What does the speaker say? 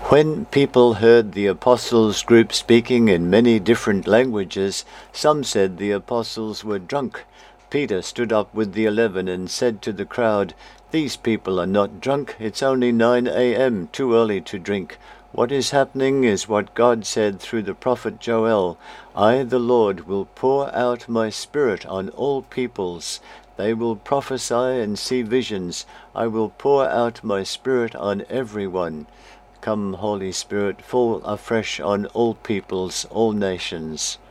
When people heard the apostles' group speaking in many different languages, some said the apostles were drunk. Peter stood up with the 11 and said to the crowd, "These people are not drunk. It's only 9 a.m., too early to drink. What is happening is what God said through the prophet Joel. I, the Lord, will pour out my spirit on all peoples. They will prophesy and see visions. I will pour out my spirit on everyone. Come, Holy Spirit, fall afresh on all peoples, all nations."